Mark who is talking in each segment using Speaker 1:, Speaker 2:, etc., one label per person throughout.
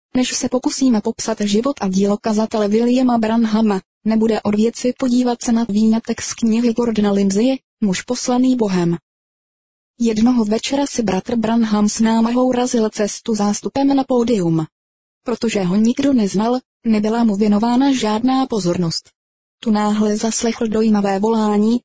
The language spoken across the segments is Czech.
Speaker 1: než se pokusíme popsat život a dílo kazatele Williama Branhama, nebude od věci podívat se na výňatek z knihy Gordona Lindseye, Muž poslaný Bohem. Jednoho večera si bratr Branham s námahou razil cestu zástupem na pódium. Protože ho nikdo neznal, nebyla mu věnována žádná pozornost. Tu náhle zaslechl dojímavé volání: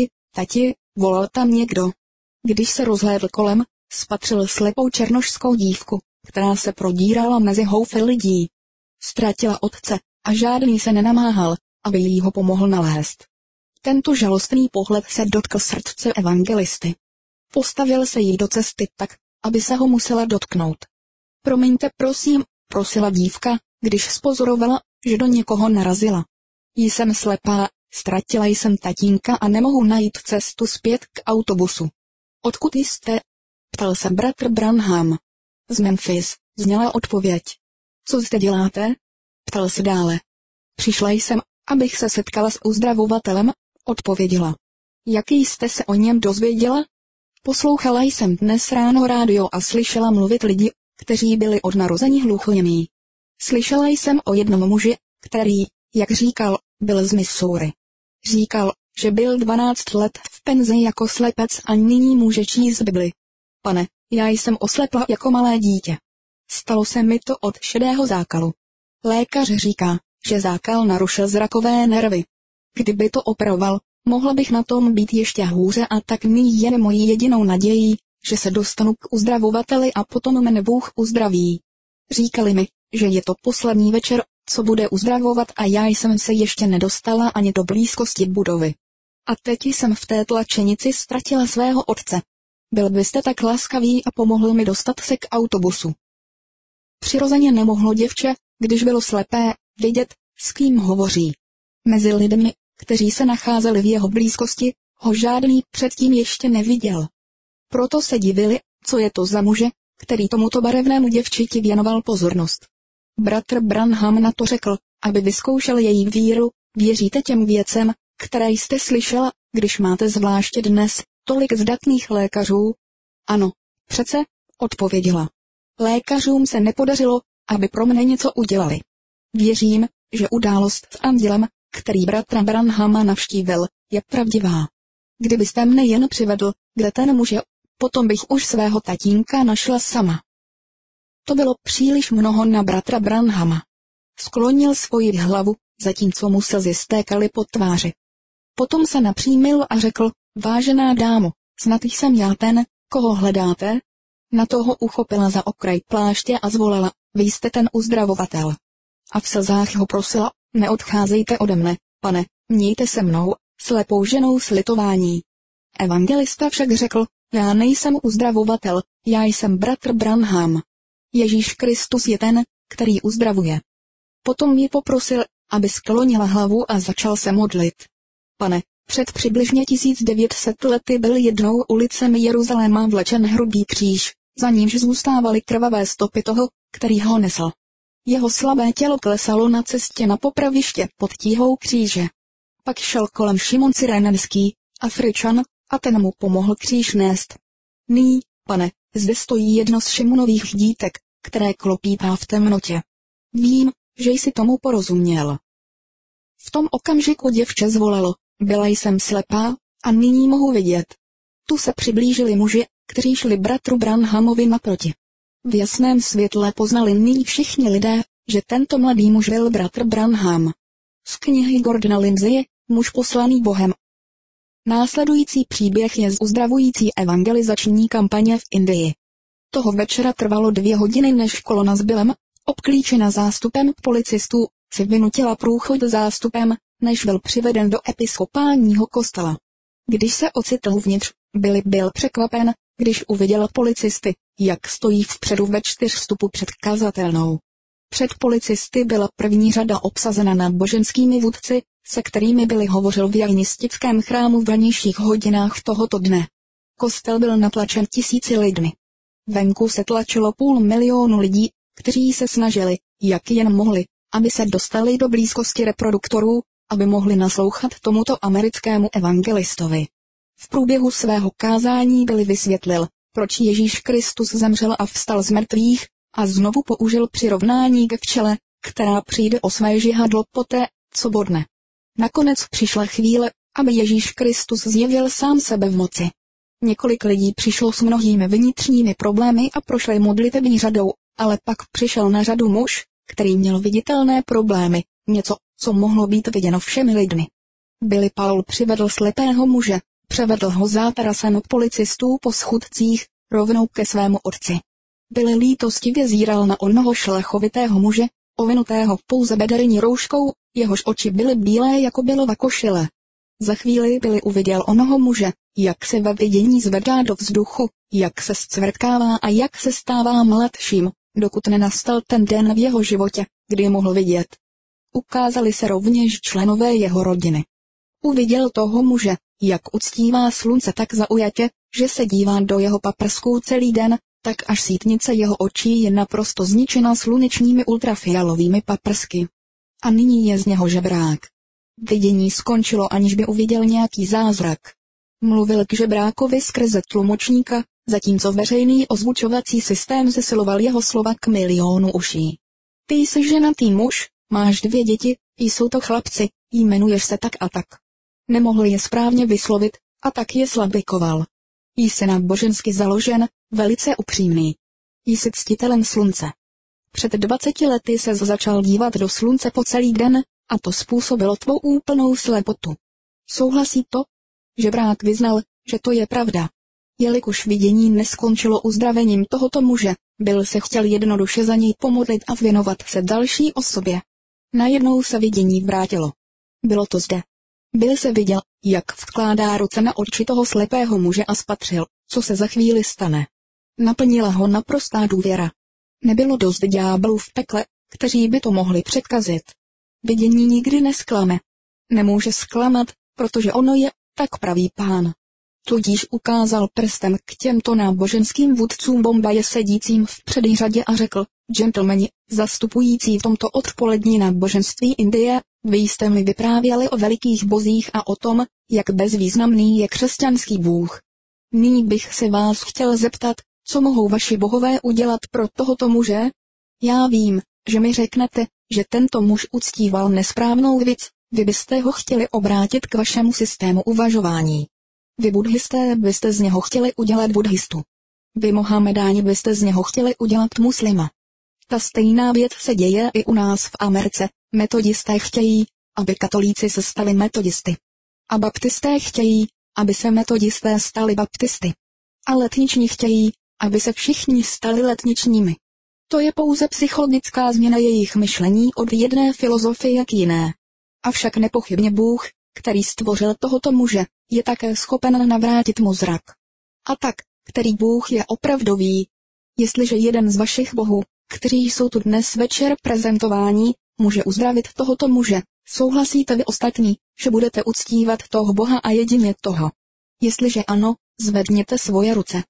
Speaker 1: tati, volal tam někdo. Když se rozhlédl kolem, spatřil slepou černošskou dívku, která se prodírala mezi houfy lidí. Ztratila otce a žádný se nenamáhal, aby jí ho pomohl nalézt. Tento žalostný pohled se dotkl srdce evangelisty. Postavil se jí do cesty tak, aby se ho musela dotknout. Promiňte, prosím, prosila dívka, když spozorovala, že do někoho narazila. Jsem slepá, ztratila jsem tatínka a nemohu najít cestu zpět k autobusu. Odkud jste? Ptal se bratr Branham. Z Memphis, zněla odpověď. Co zde děláte? Ptal se dále. Přišla jsem, abych se setkala s uzdravovatelem, odpověděla. Jaký jste se o něm dozvěděla? Poslouchala jsem dnes ráno rádio a slyšela mluvit lidi, kteří byli od narození hluchoněmí. Slyšela jsem o jednom muži, který, jak říkal, byl z Missouri. Říkal, že byl 12 let v penzi jako slepec a nyní může číst Bibli. Pane, já jsem oslepla jako malé dítě. Stalo se mi to od šedého zákalu. Lékař říká, že zákal narušil zrakové nervy. Kdyby to operoval, mohla bych na tom být ještě hůře a tak nyní je mojí jedinou nadějí, že se dostanu k uzdravovateli a potom mne Bůh uzdraví. Říkali mi, že je to poslední večer, co bude uzdravovat a já jsem se ještě nedostala ani do blízkosti budovy. A teď jsem v té tlačenici ztratila svého otce. Byl byste tak laskavý a pomohl mi dostat se k autobusu. Přirozeně nemohlo děvče, když bylo slepé, vědět, s kým hovoří. Mezi lidmi, kteří se nacházeli v jeho blízkosti, ho žádný předtím ještě neviděl. Proto se divili, co je to za muže, který tomuto barevnému děvčiti věnoval pozornost. Bratr Branham na to řekl, aby vyzkoušel její víru: věříte těm věcem, které jste slyšela, když máte zvláště dnes tolik zdatných lékařů? Ano, přece, odpověděla. Lékařům se nepodařilo, aby pro mne něco udělali. Věřím, že událost s andělem, který bratra Branhama navštívil, je pravdivá. Kdybyste mne jen přivedl, kde ten muž je, potom bych už svého tatínka našla sama. To bylo příliš mnoho na bratra Branhama. Sklonil svoji hlavu, zatímco mu slzy stékaly po tváři. Potom se napřímil a řekl: vážená dámo, snad jsem já ten, koho hledáte? Na toho uchopila za okraj pláště a zvolala: vy jste ten uzdravovatel. A v slzách ho prosila: neodcházejte ode mne, pane, mějte se mnou, slepou ženou s litování. Evangelista však řekl: já nejsem uzdravovatel, já jsem bratr Branham. Ježíš Kristus je ten, který uzdravuje. Potom ji poprosil, aby sklonila hlavu a začal se modlit. Pane, před přibližně 1900 lety byl jednou ulicemi Jeruzaléma vlečen hrubý kříž, za nímž zůstávaly krvavé stopy toho, který ho nesl. Jeho slabé tělo klesalo na cestě na popraviště pod tíhou kříže. Pak šel kolem Šimon Cyrenejský, Afričan, a ten mu pomohl kříž nést. Nyní, pane, zde stojí jedno z Šimonových dítek, které klopítá v temnotě. Vím, že jsi tomu porozuměl. V tom okamžiku děvče zvolalo: byla jsem slepá, a nyní mohu vidět. Tu se přiblížili muži, kteří šli bratru Branhamovi naproti. V jasném světle poznali nyní všichni lidé, že tento mladý muž byl bratr Branham. Z knihy Gordona Lindseye, Muž poslaný Bohem. Následující příběh je z uzdravující evangelizační kampaně v Indii. Toho večera trvalo 2 hodiny, než kolona s Billem, obklíčena zástupem policistů, si vynutila průchod zástupem, než byl přiveden do episkopálního kostela. Když se ocitl uvnitř, byl překvapen, když uviděl policisty, jak stojí vpředu ve 4 vstupu před kazatelnou. Před policisty byla první řada obsazena náboženskými vůdci, se kterými Billy hovořil v janistickém chrámu v ranějších hodinách tohoto dne. Kostel byl natlačen 1000 lidmi. Venku se tlačilo 500 000 lidí, kteří se snažili, jak jen mohli, aby se dostali do blízkosti reproduktorů, aby mohli naslouchat tomuto americkému evangelistovi. V průběhu svého kázání Billy vysvětlil, proč Ježíš Kristus zemřel a vstal z mrtvých, A znovu použil přirovnání ke včele, která přijde o své žihadlo poté, co bodne. Nakonec přišla chvíle, aby Ježíš Kristus zjevil sám sebe v moci. Několik lidí přišlo s mnohými vnitřními problémy a prošli modlitební řadou, ale pak přišel na řadu muž, který měl viditelné problémy, něco, co mohlo být viděno všemi lidmi. Billy Paul přivedl slepého muže, převedl ho zátarasem policistů po schůdcích, rovnou ke svému otci. Billy lítostivě zíral na onoho šlechovitého muže, ovinutého pouze bederní rouškou, jehož oči byly bílé jako bylova košile. Za chvíli Billy uviděl onoho muže, jak se ve vidění zvedá do vzduchu, jak se zcvrtkává a jak se stává mladším, dokud nenastal ten den v jeho životě, kdy mohl vidět. Ukázali se rovněž členové jeho rodiny. Uviděl toho muže, jak uctívá slunce tak zaujatě, že se dívá do jeho paprsků celý den, tak až sítnice jeho očí je naprosto zničena slunečními ultrafialovými paprsky. A nyní je z něho žebrák. Vidění skončilo, aniž by uviděl nějaký zázrak. Mluvil k žebrákovi skrze tlumočníka, zatímco veřejný ozvučovací systém zesiloval jeho slova k milionu uší. Ty jsi ženatý muž, máš 2 děti, jsou to chlapci, jmenuješ se tak a tak. Nemohl je správně vyslovit, a tak je slabikoval. Jsi nábožensky založen, velice upřímný. Jsi ctitelem slunce. Před 20 lety se začal dívat do slunce po celý den, a to způsobilo tvou úplnou slepotu. Souhlasí to? Žebrák vyznal, že to je pravda. Jelikož vidění neskončilo uzdravením tohoto muže, Bill se chtěl jednoduše za něj pomodlit a věnovat se další osobě. Najednou se vidění vrátilo. Bylo to zde. Bill se viděl, jak vkládá ruce na oči toho slepého muže a spatřil, co se za chvíli stane. Naplnila ho naprostá důvěra. Nebylo dost ďáblů v pekle, kteří by to mohli předkazit. Vidění nikdy nesklame. Nemůže zklamat, protože ono je, tak pravý Pán. Tudíž ukázal prstem k těmto náboženským vůdcům Bombaje sedícím v přední řadě a řekl, gentlemani, zastupující v tomto odpolední náboženství Indie, vy jste mi vyprávěli o velikých bozích a o tom, jak bezvýznamný je křesťanský Bůh. Nyní bych se vás chtěl zeptat, co mohou vaši bohové udělat pro tohoto muže? Já vím, že mi řeknete, že tento muž uctíval nesprávnou věc, vy byste ho chtěli obrátit k vašemu systému uvažování. Vy buddhisté byste z něho chtěli udělat buddhistu. Vy Mohamedáni byste z něho chtěli udělat muslima. Ta stejná věc se děje i u nás v Americe. Metodisté chtějí, aby katolíci se stali metodisty. A baptisté chtějí, aby se metodisté stali baptisty. A letniční chtějí, aby se všichni stali letničními. To je pouze psychologická změna jejich myšlení od jedné filozofie k jiné. Avšak nepochybně Bůh, který stvořil tohoto muže, je také schopen navrátit mu zrak. A tak, který Bůh je opravdový. Jestliže jeden z vašich bohů, kteří jsou tu dnes večer prezentováni, může uzdravit tohoto muže, souhlasíte vy ostatní, že budete uctívat toho Boha a jedině toho? Jestliže ano, zvedněte svoje ruce.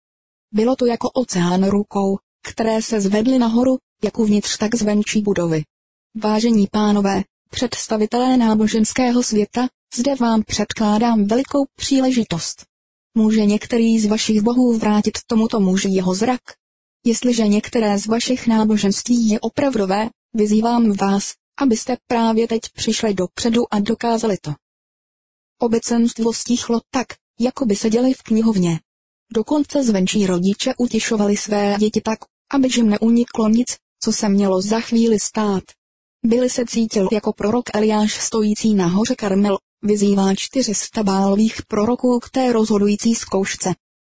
Speaker 1: Bylo to jako oceán rukou, které se zvedly nahoru, jak uvnitř tak zvenčí budovy. Vážení pánové, představitelé náboženského světa, zde vám předkládám velikou příležitost. Může některý z vašich bohů vrátit tomuto muži jeho zrak? Jestliže některé z vašich náboženství je opravdové, vyzývám vás, abyste právě teď přišli dopředu a dokázali to. Obecenstvo stichlo tak, jako by seděli v knihovně. Dokonce zvenčí rodiče utišovali své děti tak, aby jim neuniklo nic, co se mělo za chvíli stát. Billy se cítil jako prorok Eliáš stojící na hoře Karmel, vyzývá 400 Bálových proroků k té rozhodující zkoušce.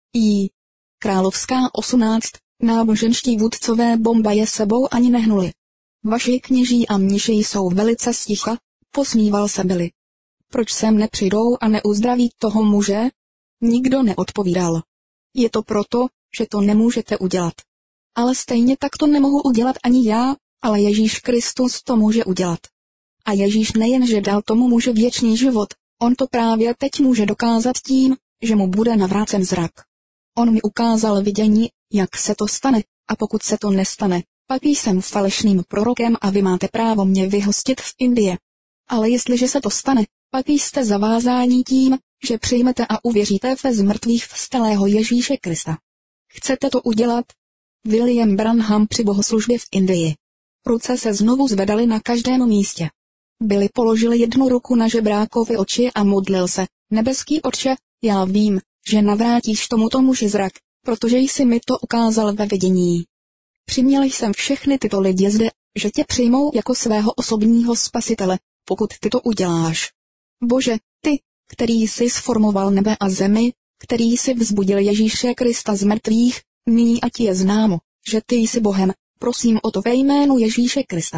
Speaker 1: Královská 18, náboženští vůdcové Bombaje sebou ani nehnuli. Vaši kněží a mniši jsou velice sticha, posmíval se Billy. Proč sem nepřijdou a neuzdraví toho muže? Nikdo neodpovídal. Je to proto, že to nemůžete udělat. Ale stejně tak to nemohu udělat ani já, ale Ježíš Kristus to může udělat. A Ježíš nejenže dal tomu muži věčný život, on to právě teď může dokázat tím, že mu bude navrácen zrak. On mi ukázal vidění, jak se to stane, a pokud se to nestane, pak jsem falešným prorokem a vy máte právo mě vyhostit z Indie. Ale jestliže se to stane, pak jste zavázáni tím, že přijmete a uvěříte ve z mrtvých vstalého Ježíše Krista. Chcete to udělat? William Branham při bohoslužbě v Indii. Ruce se znovu zvedaly na každém místě. Billy položil jednu ruku na žebrákovi oči a modlil se: Nebeský Otče, já vím, že navrátíš tomuto muži zrak, protože jsi mi to ukázal ve vidění. Přiměl jsem všechny tyto lidi zde, že tě přijmou jako svého osobního spasitele, pokud ty to uděláš. Bože, ty, který jsi sformoval nebe a zemi, který jsi vzbudil Ježíše Krista z mrtvých, nyní ať je známo, že ty jsi Bohem, prosím o to ve jménu Ježíše Krista.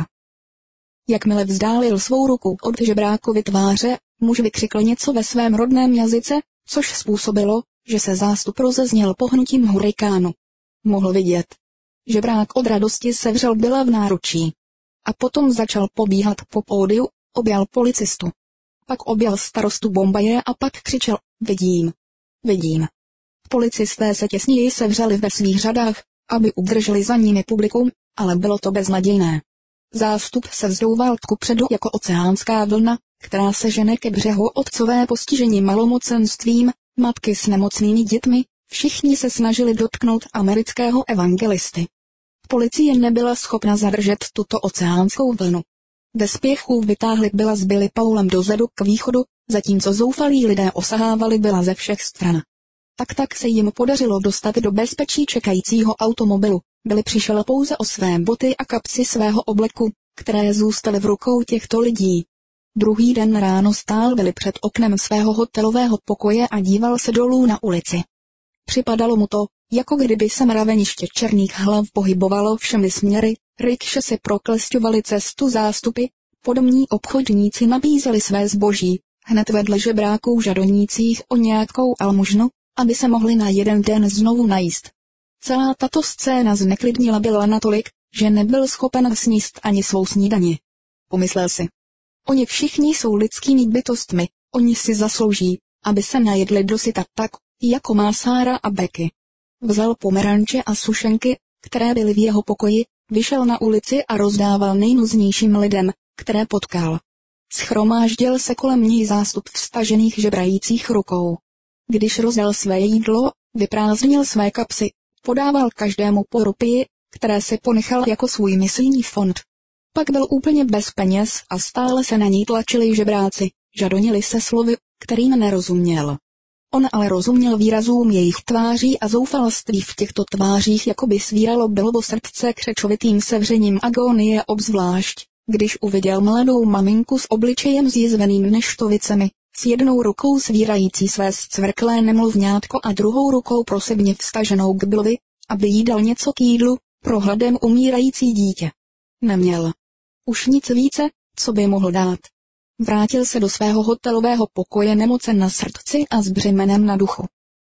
Speaker 1: Jakmile vzdálil svou ruku od žebrákovy tváře, muž vykřikl něco ve svém rodném jazyce, což způsobilo, že se zástup rozezněl pohnutím hurikánu. Mohl vidět. Žebrák od radosti sevřel Billa v náručí. A potom začal pobíhat po pódiu, objal policistu. Pak objal starostu Bombaje a pak křičel: Vidím. Vidím. Policisté se těsněji sevřeli ve svých řadách, aby udrželi za nimi publikum, ale bylo to beznadějné. Zástup se vzdouval kupředu jako oceánská vlna, která se žene ke břehu. Otcové postižení malomocenstvím, matky s nemocnými dětmi, všichni se snažili dotknout amerického evangelisty. Policie nebyla schopna zadržet tuto oceánskou vlnu. Ve spěchu vytáhli Billa s Billy Paulem dozadu k východu, zatímco zoufalí lidé osahávali Billa ze všech stran. Tak se jim podařilo dostat do bezpečí čekajícího automobilu. Billy přišel pouze o své boty a kapsy svého obleku, které zůstaly v rukou těchto lidí. Druhý den ráno stál Billy před oknem svého hotelového pokoje a díval se dolů na ulici. Připadalo mu to, jako kdyby se mraveniště černých hlav pohybovalo všemi směry, rikše si proklesťovaly cestu zástupy, podomní obchodníci nabízeli své zboží, hned vedle žebráků žadonících o nějakou almužnu, aby se mohli na jeden den znovu najíst. Celá tato scéna zneklidnila Billa natolik, že nebyl schopen sníst ani svou snídani. Pomyslel si: Oni všichni jsou lidskými bytostmi, oni si zaslouží, aby se najedli dosyta tak, jako má Sára a Becky. Vzal pomeranče a sušenky, které byly v jeho pokoji, vyšel na ulici a rozdával nejnuznějším lidem, které potkal. Shromáždil se kolem něj zástup vztažených žebrajících rukou. Když rozdal své jídlo, vyprázdnil své kapsy, podával každému po rupii, které si ponechal jako svůj misijní fond. Pak byl úplně bez peněz a stále se na něj tlačili žebráci, žadonili se slovy, kterým nerozuměl. On ale rozuměl výrazům jejich tváří a zoufalství v těchto tvářích jakoby svíralo Billovo srdce křečovitým sevřením agónie, obzvlášť, když uviděl mladou maminku s obličejem zjizveným neštovicemi, s jednou rukou svírající své zcvrklé nemluvňátko a druhou rukou prosebně vstaženou k Billovi, aby jí dal něco k jídlu, pro hladem umírající dítě. Neměl už nic více, co by mohl dát. Vrátil se do svého hotelového pokoje nemocen na srdci a s břemenem na duchu.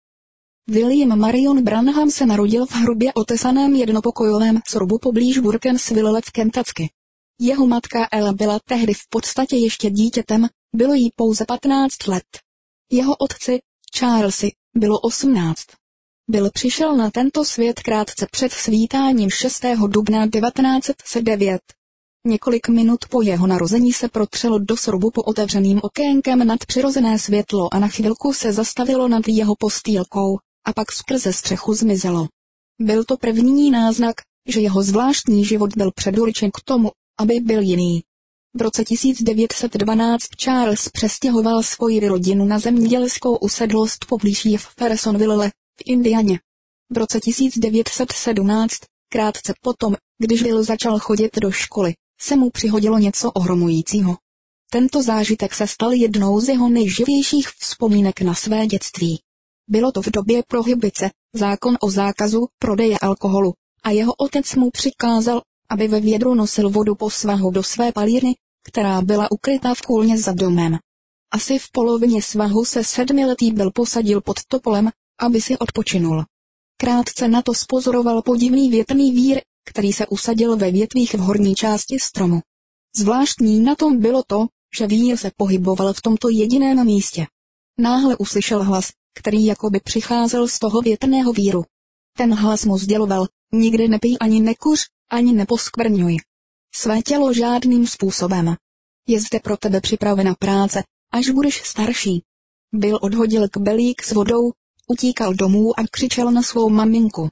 Speaker 1: William Marion Branham se narodil v hrubě otesaném jednopokojovém srubu poblíž Burkensville v Kentucky. Jeho matka Ella byla tehdy v podstatě ještě dítětem, bylo jí pouze 15 let. Jeho otci, Charlesi, bylo 18. Bill přišel na tento svět krátce před svítáním 6. dubna 1909. Několik minut po jeho narození se protřelo do srubu po otevřeným okénkem nadpřirozené světlo a na chvilku se zastavilo nad jeho postýlkou, a pak skrze střechu zmizelo. Byl to první náznak, že jeho zvláštní život byl předurčen k tomu, aby byl jiný. V roce 1912 Charles přestěhoval svoji rodinu na zemědělskou usedlost poblíž Jeffersonville v Indianě. V roce 1917, krátce potom, když Bill začal chodit do školy, se mu přihodilo něco ohromujícího. Tento zážitek se stal jednou z jeho nejživějších vzpomínek na své dětství. Bylo to v době prohibice, zákon o zákazu prodeje alkoholu, a jeho otec mu přikázal, aby ve vědru nosil vodu po svahu do své palírny, která byla ukryta v kůlně za domem. Asi v polovině svahu se 7letý Bill posadil pod topolem, aby si odpočinul. Krátce na to spozoroval podivný větrný vír, který se usadil ve větvích v horní části stromu. Zvláštní na tom bylo to, že vír se pohyboval v tomto jediném místě. Náhle uslyšel hlas, který jakoby přicházel z toho větrného víru. Ten hlas mu sděloval: nikdy nepij ani nekuř, ani neposkvrňuj své tělo žádným způsobem. Je zde pro tebe připravena práce, až budeš starší. Bill odhodil kbelík s vodou, utíkal domů a křičel na svou maminku.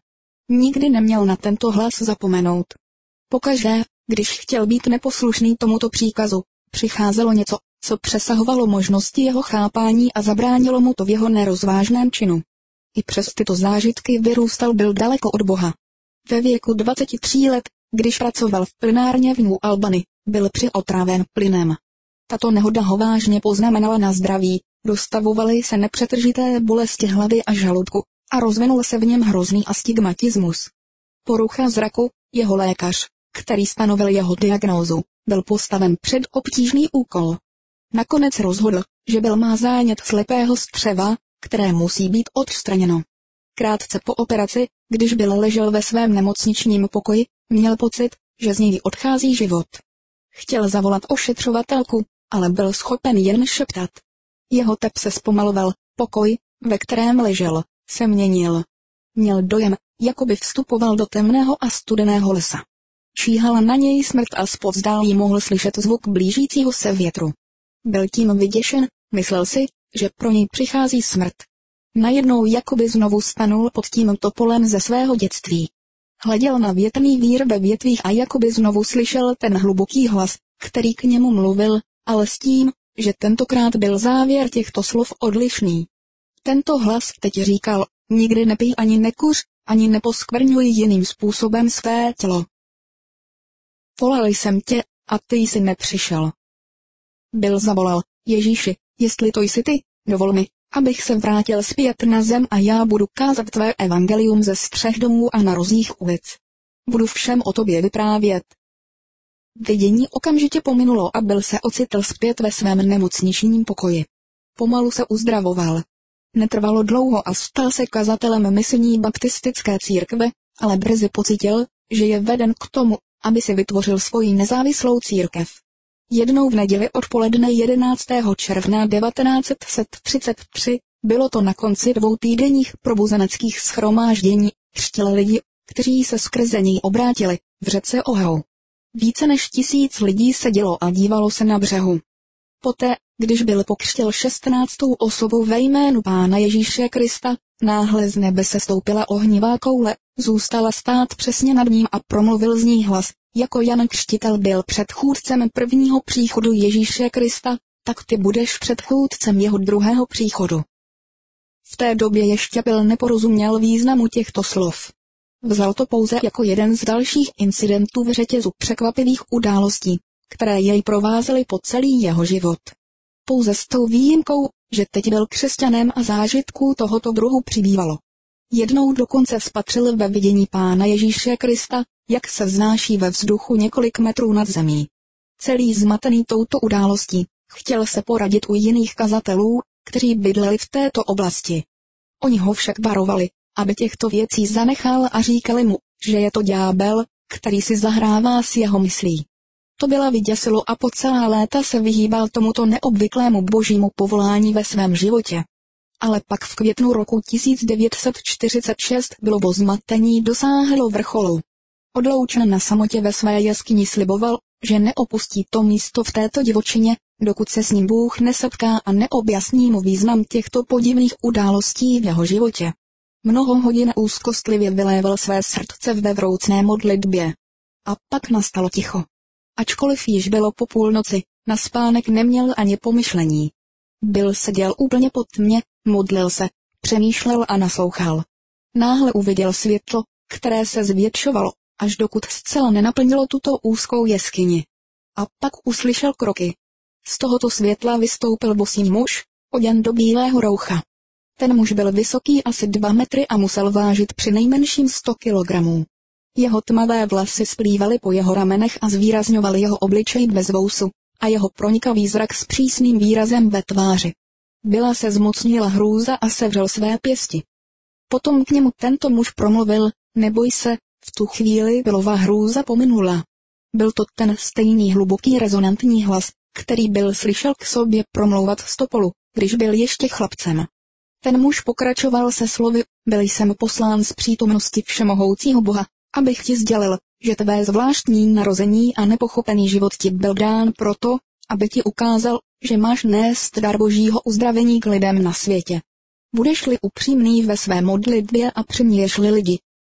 Speaker 1: Nikdy neměl na tento hlas zapomenout. Pokaždé, když chtěl být neposlušný tomuto příkazu, přicházelo něco, co přesahovalo možnosti jeho chápání a zabránilo mu to v jeho nerozvážném činu. I přes tyto zážitky vyrůstal byl daleko od Boha. Ve věku 23 let, když pracoval v plynárně v New Albany, byl přiotráven plynem. Tato nehoda ho vážně poznamenala na zdraví, dostavovaly se nepřetržité bolesti hlavy a žaludku a rozvinul se v něm hrozný astigmatismus. Porucha zraku, jeho lékař, který stanovil jeho diagnózu, byl postaven před obtížný úkol. Nakonec rozhodl, že byl má zánět slepého střeva, které musí být odstraněno. Krátce po operaci, když byl ležel ve svém nemocničním pokoji, měl pocit, že z něj odchází život. Chtěl zavolat ošetřovatelku, ale byl schopen jen šeptat. Jeho tep se zpomaloval, pokoj, ve kterém ležel, se měnil. Měl dojem, jako by vstupoval do temného a studeného lesa. Číhala na něj smrt a zpovzdálí mohl slyšet zvuk blížícího se větru. Byl tím vyděšen, myslel si, že pro něj přichází smrt. Najednou jakoby znovu stanul pod tímto polem ze svého dětství. Hleděl na větrný vír ve větvích a jakoby znovu slyšel ten hluboký hlas, který k němu mluvil, ale s tím, že tentokrát byl závěr těchto slov odlišný. Tento hlas teď říkal, nikdy nepij ani nekuř, ani neposkvrňuj jiným způsobem své tělo. Volal jsem tě, a ty jsi nepřišel. Bill zavolal, Ježíši, jestli to jsi ty, dovol mi, abych se vrátil zpět na zem a já budu kázat tvé evangelium ze střech domů a na rozích ulic. Budu všem o tobě vyprávět. Vidění okamžitě pominulo a Bill se ocitl zpět ve svém nemocničním pokoji. Pomalu se uzdravoval. Netrvalo dlouho a stal se kazatelem misijní baptistické církve, ale brzy pocítil, že je veden k tomu, aby si vytvořil svoji nezávislou církev. Jednou v neděli odpoledne 11. června 1933, bylo to na konci 2 týdenních probuzeneckých shromáždění, křtil lidi, kteří se skrze něj obrátili, v řece Ohio. Více než 1000 lidí sedělo a dívalo se na břehu. Poté, když byl pokřtěl 16. osobou ve jménu Pána Ježíše Krista, náhle z nebe se stoupila ohnivá koule, zůstala stát přesně nad ním a promluvil z ní hlas, jako Jan Křtitel byl předchůdcem prvního příchodu Ježíše Krista, tak ty budeš předchůdcem jeho druhého příchodu. V té době ještě Bill neporozuměl významu těchto slov. Vzal to pouze jako jeden z dalších incidentů v řetězu překvapivých událostí, které jej provázely po celý jeho život. Pouze s tou výjimkou, že teď byl křesťanem a zážitků tohoto druhu přibývalo. Jednou dokonce spatřil ve vidění Pána Ježíše Krista, jak se vznáší ve vzduchu několik metrů nad zemí. Celý zmatený touto událostí, chtěl se poradit u jiných kazatelů, kteří bydleli v této oblasti. Oni ho však varovali, aby těchto věcí zanechal a říkali mu, že je to ďábel, který si zahrává s jeho myslí. To byla vyděsilo a po celá léta se vyhýbal tomuto neobvyklému božímu povolání ve svém životě. Ale pak v květnu roku 1946 bylo zmatení dosáhlo vrcholu. Odloučen na samotě ve své jeskyni sliboval, že neopustí to místo v této divočině, dokud se s ním Bůh nesetká a neobjasní mu význam těchto podivných událostí v jeho životě. Mnoho hodin úzkostlivě vyléval své srdce ve vroucné modlitbě. A pak nastalo ticho. Ačkoliv již bylo po půlnoci, na spánek neměl ani pomyšlení. Bill seděl úplně pod tmě, modlil se, přemýšlel a naslouchal. Náhle uviděl světlo, které se zvětšovalo, až dokud zcela nenaplnilo tuto úzkou jeskyni. A pak uslyšel kroky. Z tohoto světla vystoupil bosý muž, oděn do bílého roucha. Ten muž byl vysoký asi 2 metry a musel vážit přinejmenším 100 kilogramů. Jeho tmavé vlasy splývaly po jeho ramenech a zvýrazňovaly jeho obličej bez vousu a jeho pronikavý zrak s přísným výrazem ve tváři. Byla se zmocnila hrůza a sevřel své pěsti. Potom k němu tento muž promluvil, neboj se, v tu chvíli Billova hrůza pominula. Byl to ten stejný hluboký rezonantní hlas, který Bill slyšel k sobě promlouvat z topolu, když byl ještě chlapcem. Ten muž pokračoval se slovy, byl jsem poslán z přítomnosti všemohoucího Boha, abych ti sdělil, že tvé zvláštní narození a nepochopený život ti byl dán proto, aby ti ukázal, že máš nést dar božího uzdravení k lidem na světě. Budeš-li upřímný ve své modlitbě a přiměješ-li lidi,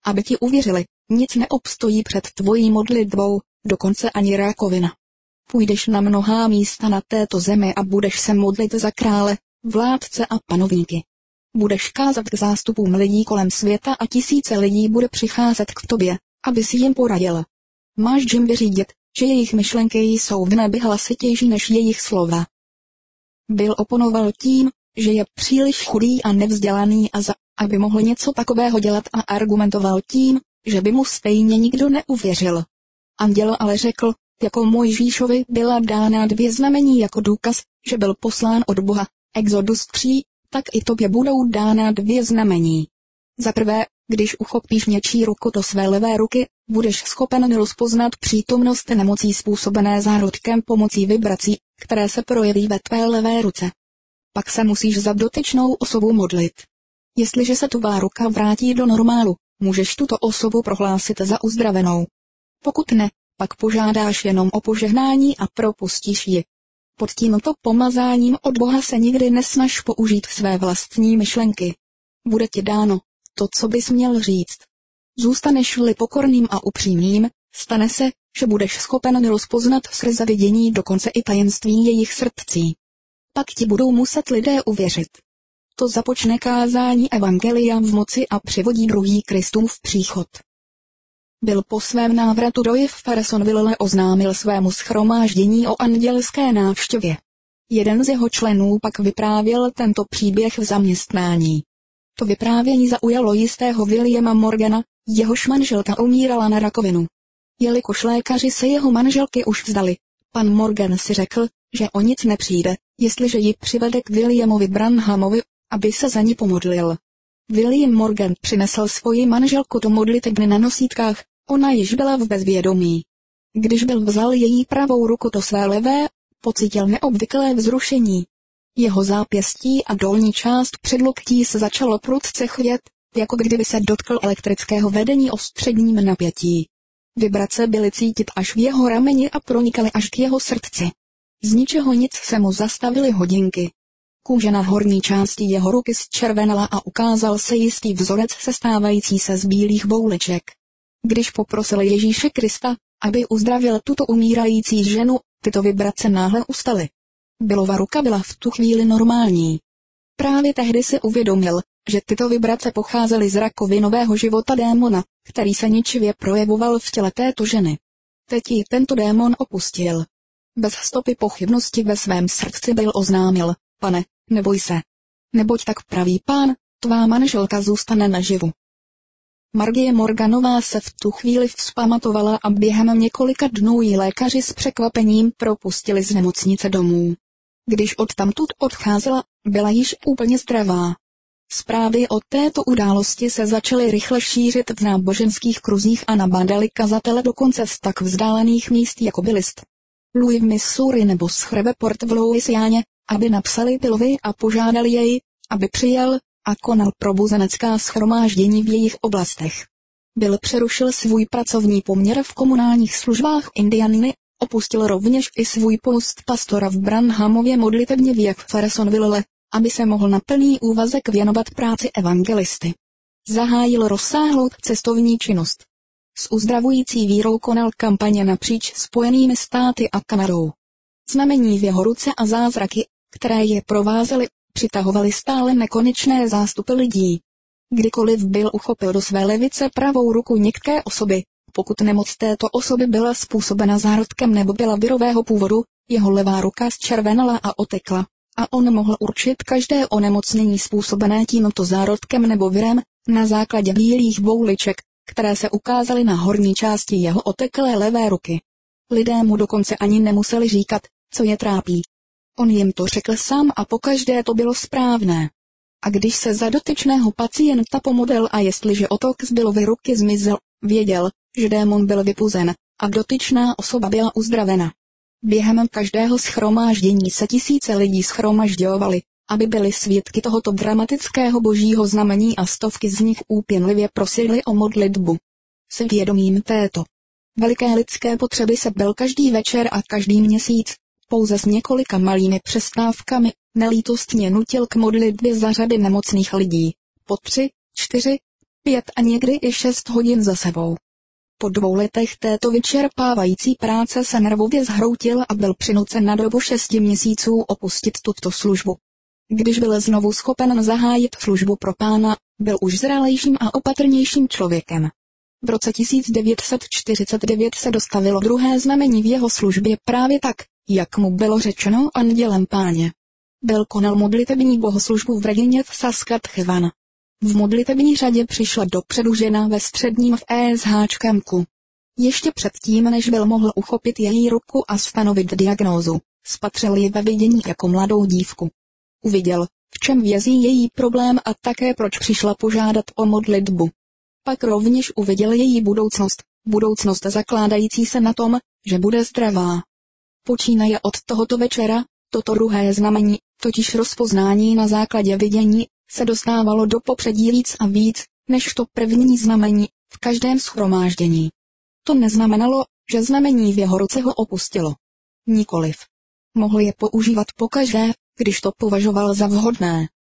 Speaker 1: aby ti uvěřili, nic neobstojí před tvojí modlitbou, dokonce ani rakovina. Půjdeš na mnohá místa na této zemi a budeš se modlit za krále, vládce a panovníky. Budeš kázat k zástupům lidí kolem světa a tisíce lidí bude přicházet k tobě, aby si jim poradil. Máš jim vyřídit, že jejich myšlenky jsou v nebi hlasitější než jejich slova. Bill oponoval tím, že je příliš chudý a nevzdělaný a aby mohl něco takového dělat a argumentoval tím, že by mu stejně nikdo neuvěřil. Anděl ale řekl, jako Mojžíšovi byla dána 2 znamení jako důkaz, že byl poslán od Boha, Exodus 3, tak i tobě budou dána 2 znamení. Za prvé, když uchopíš něčí ruku do své levé ruky, budeš schopen rozpoznat přítomnost nemocí způsobené zárodkem pomocí vibrací, které se projeví ve tvé levé ruce. Pak se musíš za dotyčnou osobu modlit. Jestliže se tvá ruka vrátí do normálu, můžeš tuto osobu prohlásit za uzdravenou. Pokud ne, pak požádáš jenom o požehnání a propustíš ji. Pod tímto pomazáním od Boha se nikdy nesnaž použít své vlastní myšlenky. Bude ti dáno to, co bys měl říct. Zůstaneš-li pokorným a upřímným, stane se, že budeš schopen rozpoznat skrze vidění dokonce i tajemství jejich srdcí. Pak ti budou muset lidé uvěřit. To započne kázání evangelia v moci a přivodí druhý Kristův příchod. Byl po svém návratu do Jeffersonville oznámil svému shromáždění o andělské návštěvě. Jeden z jeho členů pak vyprávěl tento příběh v zaměstnání. To vyprávění zaujalo jistého Williama Morgana, jehož manželka umírala na rakovinu. Jelikož lékaři se jeho manželky už vzdali, pan Morgan si řekl, že o nic nepřijde, jestliže ji přivede k Williamovi Branhamovi, aby se za ní pomodlil. William Morgan přinesl svoji manželku do modlitebny na nosítkách, ona již byla v bezvědomí. Když byl vzal její pravou ruku do své levé, pocítil neobvyklé vzrušení. Jeho zápěstí a dolní část předloktí se začalo prudce chvět, jako kdyby se dotkl elektrického vedení o středním napětí. Vibrace byly cítit až v jeho rameni a pronikaly až k jeho srdci. Z ničeho nic se mu zastavily hodinky. Kůže na horní části jeho ruky zčervenala a ukázal se jistý vzorec sestávající se z bílých bouliček. Když poprosil Ježíše Krista, aby uzdravil tuto umírající ženu, tyto vibrace náhle ustaly. Billova ruka byla v tu chvíli normální. Právě tehdy si uvědomil, že tyto vibrace pocházely z rakovinového života démona, který se ničivě projevoval v těle této ženy. Teď ji tento démon opustil. Bez stopy pochybnosti ve svém srdci Bill oznámil, pane, neboj se. Neboť tak praví Pán, tvá manželka zůstane naživu. Margie Morganová se v tu chvíli vzpamatovala a během několika dnů ji lékaři s překvapením propustili z nemocnice domů. Když odtamtud odcházela, byla již úplně zdravá. Zprávy o této události se začaly rychle šířit v náboženských kruzích a nabádali kazatele dokonce z tak vzdálených míst jako Billist, Louis v Missouri nebo Shreveport v Louisianě, aby napsali Billovi a požádali jej, aby přijel a konal probuzenecká shromáždění v jejich oblastech. Bill přerušil svůj pracovní poměr v komunálních službách Indiany, opustil rovněž i svůj post pastora v Branhamově modlitebně v Jeffersonville, aby se mohl na plný úvazek věnovat práci evangelisty. Zahájil rozsáhlou cestovní činnost. S uzdravující vírou konal kampaně napříč Spojenými státy a Kanadou. Znamení v jeho ruce a zázraky, které je provázely, přitahovaly stále nekonečné zástupy lidí. Kdykoliv Bill uchopil do své levice pravou ruku některé osoby, pokud nemoc této osoby byla způsobena zárodkem nebo byla virového původu, jeho levá ruka zčervenala a otekla, a on mohl určit každé onemocnění způsobené tímto zárodkem nebo virem, na základě bílých bouliček, které se ukázaly na horní části jeho oteklé levé ruky. Lidé mu dokonce ani nemuseli říkat, co je trápí. On jim to řekl sám a pokaždé to bylo správné. A když se za dotyčného pacienta pomodlil a jestliže otok z Billovy ruky zmizel, věděl, že démon byl vypuzen a dotyčná osoba byla uzdravena. Během každého shromáždění se tisíce lidí shromažďovali, aby byli svědky tohoto dramatického božího znamení a stovky z nich úpěnlivě prosili o modlitbu. S vědomím této veliké lidské potřeby se Bill každý večer a každý měsíc, pouze s několika malými přestávkami, nelítostně nutil k modlitbě za řady nemocných lidí, po 3, 4, 5 a někdy i 6 hodin za sebou. Po 2 letech této vyčerpávající práce se nervově zhroutil a byl přinucen na dobu 6 měsíců opustit tuto službu. Když byl znovu schopen zahájit službu pro Pána, byl už zralejším a opatrnějším člověkem. V roce 1949 se dostavilo druhé znamení v jeho službě právě tak, jak mu bylo řečeno andělem Páně. Bill konal modlitební bohoslužbu v Regině v Saskatchewan. V modlitební řadě přišla dopředu žena ve středním v ESH kempu. Ještě předtím, než Bill mohl uchopit její ruku a stanovit diagnózu, spatřil ji ve vidění jako mladou dívku. Uviděl, v čem vězí její problém a také proč přišla požádat o modlitbu. Pak rovněž uviděl její budoucnost zakládající se na tom, že bude zdravá. Počínaje od tohoto večera, toto druhé znamení, totiž rozpoznání na základě vidění, se dostávalo do popředí víc a víc, než to první znamení, v každém shromáždění. To neznamenalo, že znamení v jeho ruce ho opustilo. Nikoliv. Mohl je používat pokaždé, když to považoval za vhodné.